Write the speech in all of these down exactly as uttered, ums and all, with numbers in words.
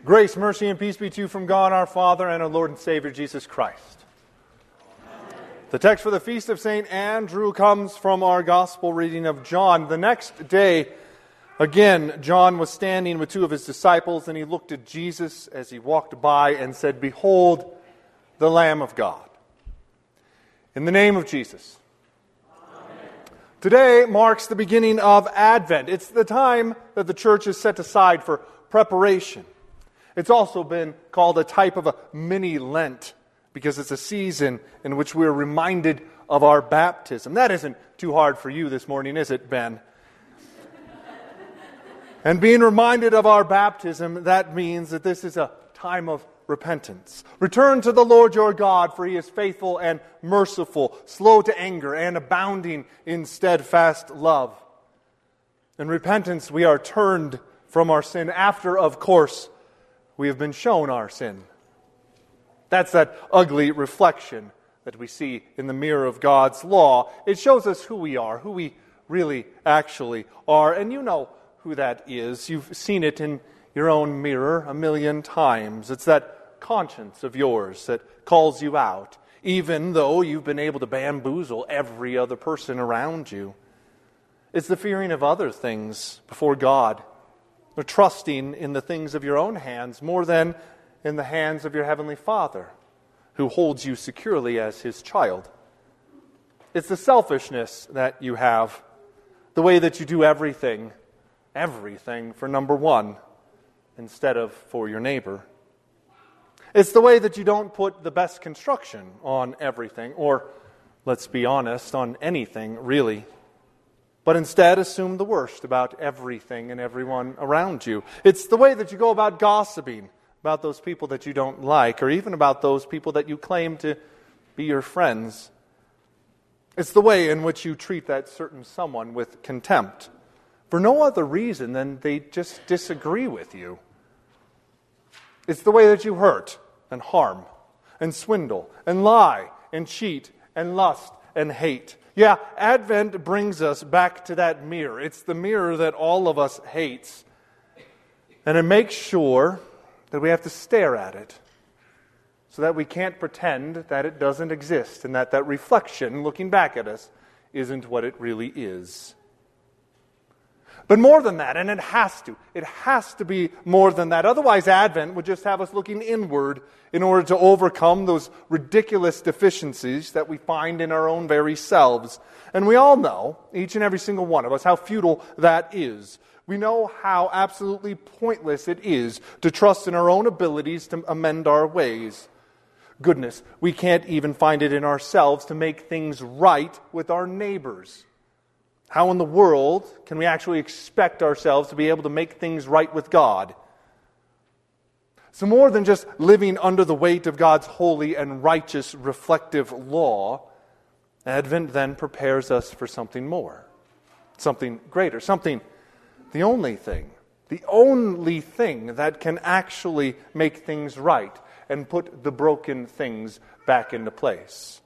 Grace, mercy, and peace be to you from God our Father and our Lord and Savior Jesus Christ. Amen. The text for the feast of Saint Andrew comes from our gospel reading of John. The next day, again, John was standing with two of his disciples, and he looked at Jesus as he walked by and said, "Behold, the Lamb of God." In the name of Jesus. Amen. Today marks the beginning of Advent. It's the time that the church has set aside for preparation. It's also been called a type of a mini Lent because it's a season in which we're reminded of our baptism. That isn't too hard for you this morning, is it, Ben? And being reminded of our baptism, that means that this is a time of repentance. Return to the Lord your God, for He is faithful and merciful, slow to anger, and abounding in steadfast love. In repentance, we are turned from our sin after, of course, we have been shown our sin. That's that ugly reflection that we see in the mirror of God's law. It shows us who we are, who we really actually are. And you know who that is. You've seen it in your own mirror a million times. It's that conscience of yours that calls you out, even though you've been able to bamboozle every other person around you. It's the fearing of other things before God, or trusting in the things of your own hands more than in the hands of your Heavenly Father, who holds you securely as His child. It's the selfishness that you have, the way that you do everything, everything for number one, instead of for your neighbor. It's the way that you don't put the best construction on everything, or, let's be honest, on anything, really, but instead assume the worst about everything and everyone around you. It's the way that you go about gossiping about those people that you don't like, or even about those people that you claim to be your friends. It's the way in which you treat that certain someone with contempt, for no other reason than they just disagree with you. It's the way that you hurt and harm and swindle and lie and cheat and lust and hate. Yeah, Advent brings us back to that mirror. It's the mirror that all of us hates. And it makes sure that we have to stare at it so that we can't pretend that it doesn't exist and that that reflection looking back at us isn't what it really is. But more than that, and it has to, it has to be more than that. Otherwise, Advent would just have us looking inward in order to overcome those ridiculous deficiencies that we find in our own very selves. And we all know, each and every single one of us, how futile that is. We know how absolutely pointless it is to trust in our own abilities to amend our ways. Goodness, we can't even find it in ourselves to make things right with our neighbors. How in the world can we actually expect ourselves to be able to make things right with God? So more than just living under the weight of God's holy and righteous reflective law, Advent then prepares us for something more, something greater, something, the only thing, the only thing that can actually make things right and put the broken things back into place.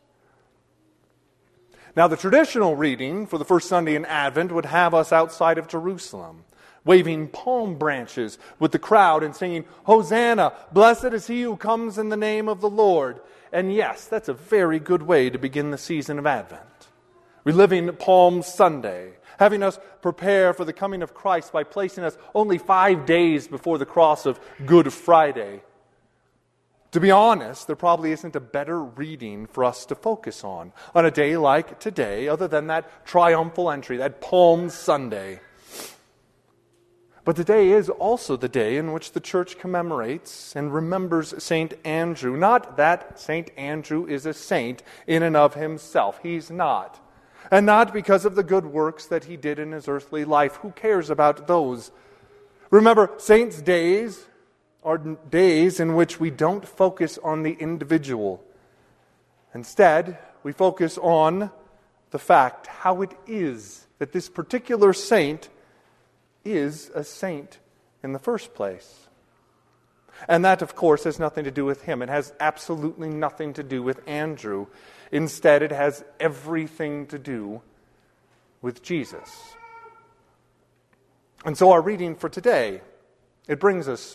Now, the traditional reading for the first Sunday in Advent would have us outside of Jerusalem, waving palm branches with the crowd and singing, "Hosanna, blessed is he who comes in the name of the Lord." And yes, that's a very good way to begin the season of Advent. Reliving Palm Sunday, having us prepare for the coming of Christ by placing us only five days before the cross of Good Friday. To be honest, there probably isn't a better reading for us to focus on on a day like today, other than that triumphal entry, that Palm Sunday. But today is also the day in which the church commemorates and remembers Saint Andrew. Not that Saint Andrew is a saint in and of himself. He's not. And not because of the good works that he did in his earthly life. Who cares about those? Remember, saints' days are days in which we don't focus on the individual. Instead, we focus on the fact how it is that this particular saint is a saint in the first place. And that, of course, has nothing to do with him. It has absolutely nothing to do with Andrew. Instead, it has everything to do with Jesus. And so our reading for today, it brings us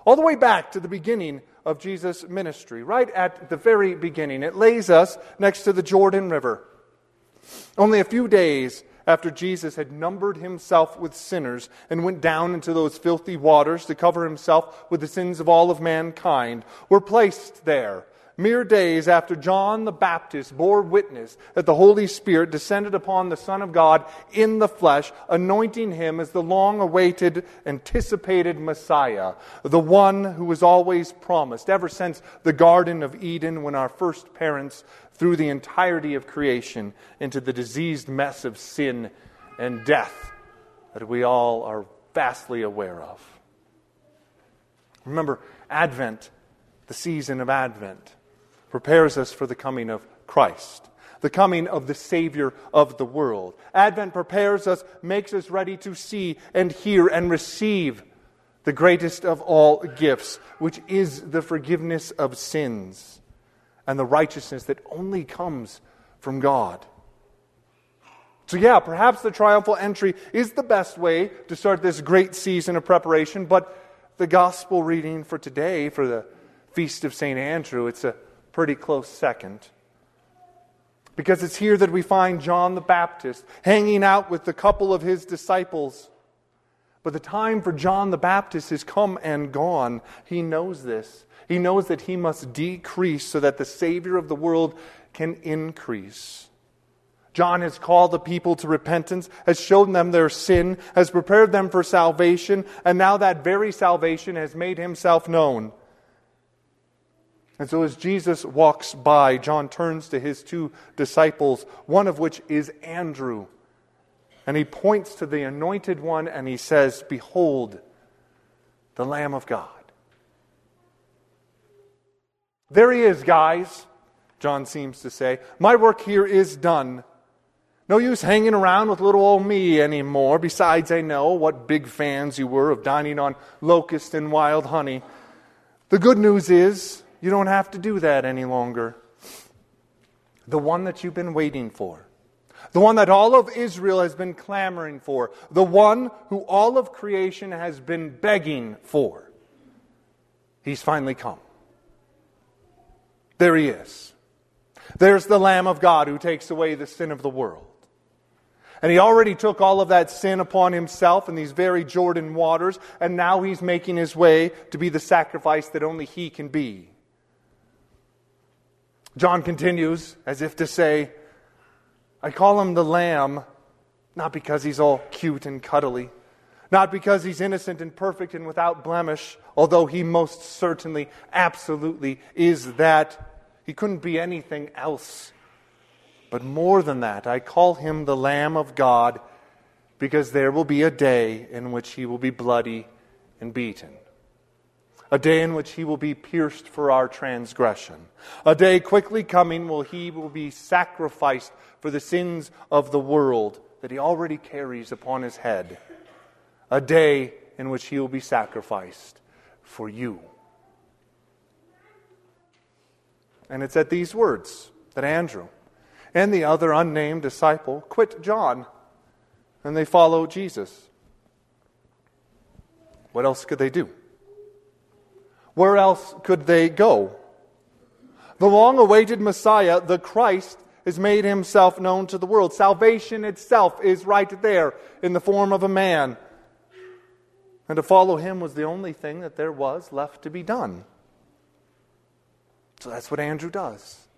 all the way back to the beginning of Jesus' ministry, right at the very beginning. It lays us next to the Jordan River. Only a few days after Jesus had numbered himself with sinners and went down into those filthy waters to cover himself with the sins of all of mankind, were placed there, mere days after John the Baptist bore witness that the Holy Spirit descended upon the Son of God in the flesh, anointing him as the long-awaited, anticipated Messiah, the one who was always promised, ever since the Garden of Eden, when our first parents threw the entirety of creation into the diseased mess of sin and death that we all are vastly aware of. Remember, Advent, the season of Advent, prepares us for the coming of Christ, the coming of the Savior of the world. Advent prepares us, makes us ready to see and hear and receive the greatest of all gifts, which is the forgiveness of sins and the righteousness that only comes from God. So yeah, perhaps the triumphal entry is the best way to start this great season of preparation, but the gospel reading for today, for the Feast of Saint Andrew, it's a pretty close second. Because it's here that we find John the Baptist hanging out with a couple of his disciples. But the time for John the Baptist has come and gone. He knows this. He knows that he must decrease so that the Savior of the world can increase. John has called the people to repentance, has shown them their sin, has prepared them for salvation, and now that very salvation has made himself known. And so as Jesus walks by, John turns to his two disciples, one of which is Andrew. And he points to the anointed one and he says, "Behold, the Lamb of God." There he is, guys, John seems to say. My work here is done. No use hanging around with little old me anymore. Besides, I know what big fans you were of dining on locust and wild honey. The good news is, you don't have to do that any longer. The one that you've been waiting for. The one that all of Israel has been clamoring for. The one who all of creation has been begging for. He's finally come. There he is. There's the Lamb of God who takes away the sin of the world. And he already took all of that sin upon himself in these very Jordan waters, and now he's making his way to be the sacrifice that only he can be. John continues as if to say, I call him the Lamb, not because he's all cute and cuddly, not because he's innocent and perfect and without blemish, although he most certainly, absolutely is that. He couldn't be anything else. But more than that, I call him the Lamb of God because there will be a day in which he will be bloody and beaten. A day in which he will be pierced for our transgression. A day quickly coming when he will be sacrificed for the sins of the world that he already carries upon his head. A day in which he will be sacrificed for you. And it's at these words that Andrew and the other unnamed disciple quit John and they follow Jesus. What else could they do? Where else could they go? The long-awaited Messiah, the Christ, has made himself known to the world. Salvation itself is right there in the form of a man. And to follow him was the only thing that there was left to be done. So that's what Andrew does.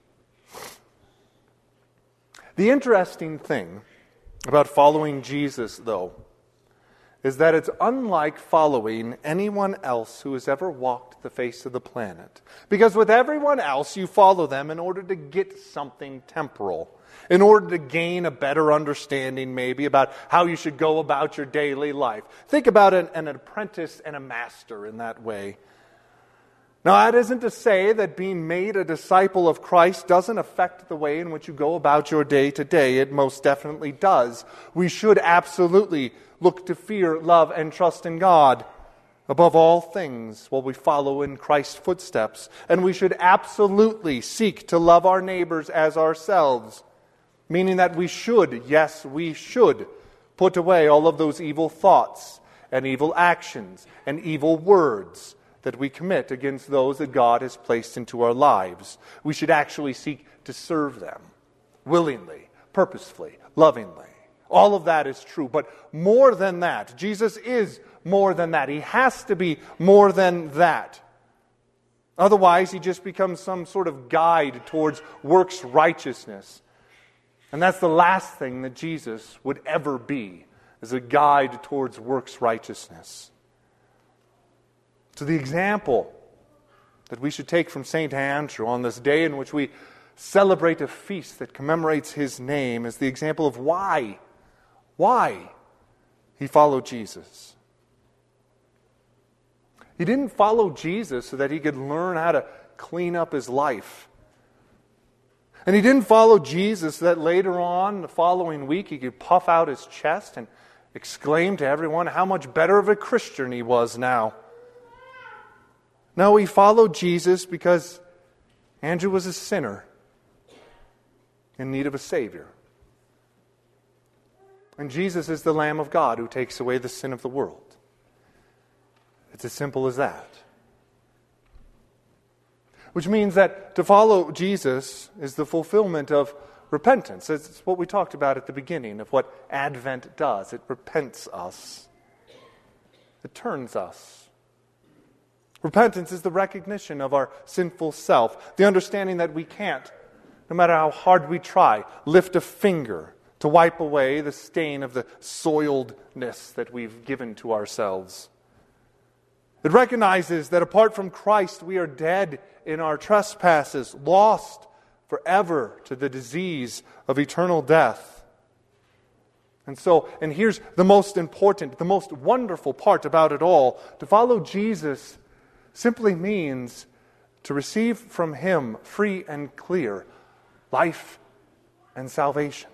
The interesting thing about following Jesus, though, is that it's unlike following anyone else who has ever walked the face of the planet. Because with everyone else, you follow them in order to get something temporal, in order to gain a better understanding maybe about how you should go about your daily life. Think about an, an apprentice and a master in that way. Now, that isn't to say that being made a disciple of Christ doesn't affect the way in which you go about your day to day. It most definitely does. We should absolutely look to fear, love, and trust in God above all things while we follow in Christ's footsteps. And we should absolutely seek to love our neighbors as ourselves, meaning that we should, yes, we should, put away all of those evil thoughts and evil actions and evil words that we commit against those that God has placed into our lives. We should actually seek to serve them willingly, purposefully, lovingly. All of that is true, but more than that, Jesus is more than that. He has to be more than that. Otherwise, he just becomes some sort of guide towards works righteousness. And that's the last thing that Jesus would ever be, is a guide towards works righteousness. So the example that we should take from Saint Andrew on this day in which we celebrate a feast that commemorates his name is the example of why, why he followed Jesus. He didn't follow Jesus so that he could learn how to clean up his life. And he didn't follow Jesus so that later on, the following week, he could puff out his chest and exclaim to everyone how much better of a Christian he was now. No, he followed Jesus because Andrew was a sinner in need of a Savior. And Jesus is the Lamb of God who takes away the sin of the world. It's as simple as that. Which means that to follow Jesus is the fulfillment of repentance. It's what we talked about at the beginning of what Advent does. It repents us. It turns us. Repentance is the recognition of our sinful self, the understanding that we can't, no matter how hard we try, lift a finger to wipe away the stain of the soiledness that we've given to ourselves. It recognizes that apart from Christ, we are dead in our trespasses, lost forever to the disease of eternal death. And so, and here's the most important, the most wonderful part about it all. To follow Jesus simply means to receive from him, free and clear, life and salvation.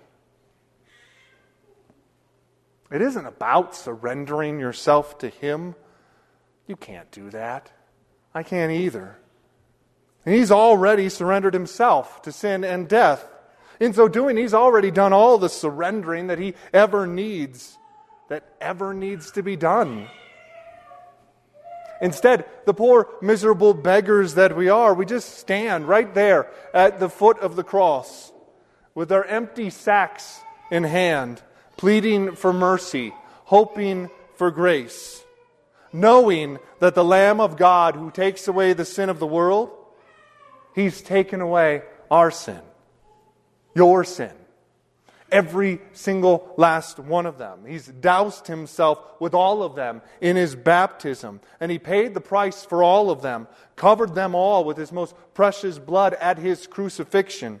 It isn't about surrendering yourself to him. You can't do that. I can't either. And he's already surrendered himself to sin and death. In so doing, he's already done all the surrendering that he ever needs, that ever needs to be done. Instead, the poor, miserable beggars that we are, we just stand right there at the foot of the cross with our empty sacks in hand, pleading for mercy, hoping for grace, knowing that the Lamb of God who takes away the sin of the world, he's taken away our sin, your sin, every single last one of them. He's doused himself with all of them in his baptism, and he paid the price for all of them, covered them all with his most precious blood at his crucifixion.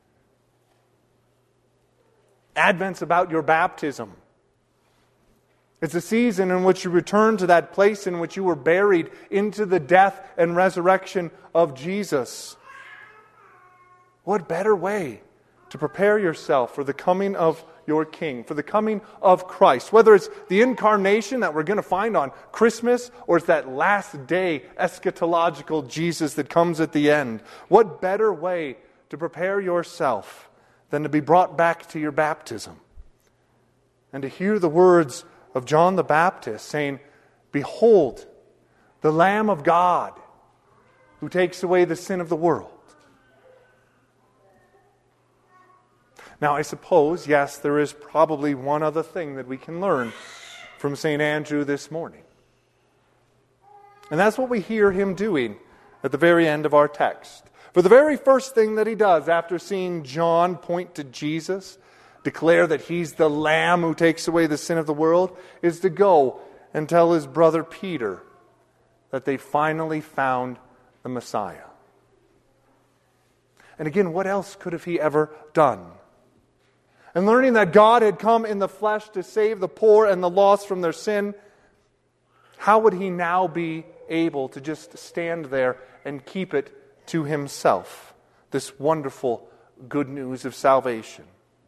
Advent's about your baptism. It's a season in which you return to that place in which you were buried into the death and resurrection of Jesus. What better way to prepare yourself for the coming of your King, for the coming of Christ? Whether it's the incarnation that we're going to find on Christmas, or it's that last day eschatological Jesus that comes at the end. What better way to prepare yourself than to be brought back to your baptism and to hear the words of John the Baptist saying, "Behold, the Lamb of God who takes away the sin of the world." Now, I suppose, yes, there is probably one other thing that we can learn from Saint Andrew this morning. And that's what we hear him doing at the very end of our text. For the very first thing that he does after seeing John point to Jesus, declare that he's the Lamb who takes away the sin of the world, is to go and tell his brother Peter that they finally found the Messiah. And again, what else could have he ever done? And learning that God had come in the flesh to save the poor and the lost from their sin, how would he now be able to just stand there and keep it to himself, this wonderful good news of salvation?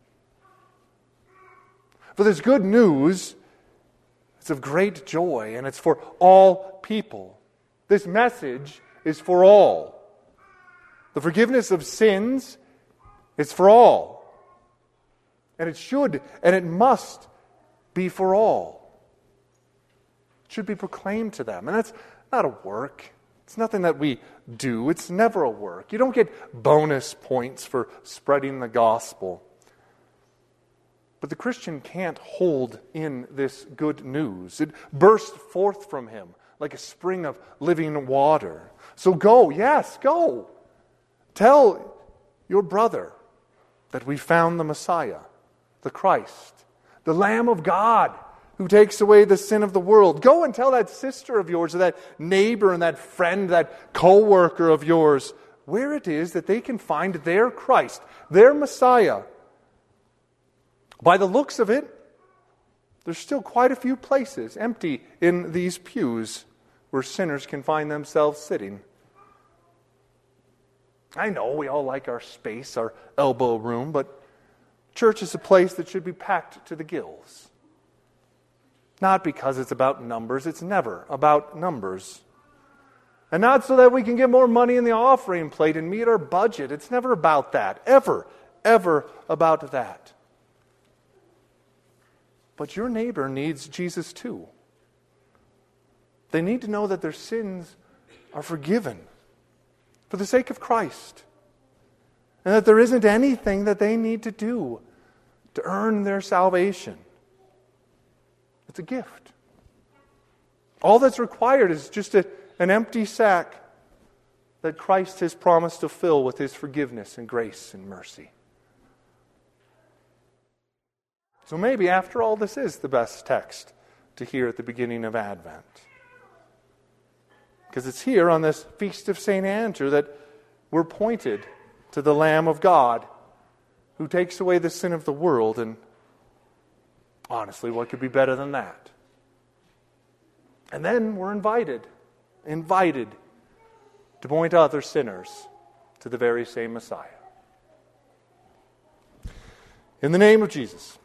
For this good news, it's of great joy, and it's for all people. This message is for all. The forgiveness of sins is for all. And it should and it must be for all. It should be proclaimed to them. And that's not a work. It's nothing that we do. It's never a work. You don't get bonus points for spreading the gospel. But the Christian can't hold in this good news. It bursts forth from him like a spring of living water. So go, yes, go. Tell your brother that we found the Messiah, the Christ, the Lamb of God who takes away the sin of the world. Go and tell that sister of yours, or that neighbor and that friend, that co-worker of yours, where it is that they can find their Christ, their Messiah. By the looks of it, there's still quite a few places empty in these pews where sinners can find themselves sitting. I know we all like our space, our elbow room, but church is a place that should be packed to the gills. Not because it's about numbers. It's never about numbers. And not so that we can get more money in the offering plate and meet our budget. It's never about that. Ever, ever about that. But your neighbor needs Jesus too. They need to know that their sins are forgiven for the sake of Christ. And that there isn't anything that they need to do to earn their salvation. It's a gift. All that's required is just a, an empty sack that Christ has promised to fill with His forgiveness and grace and mercy. So maybe, after all, this is the best text to hear at the beginning of Advent. Because it's here on this Feast of Saint Andrew that we're pointed to the Lamb of God who takes away the sin of the world. And honestly, what could be better than that? And then we're invited, invited to point other sinners to the very same Messiah. In the name of Jesus.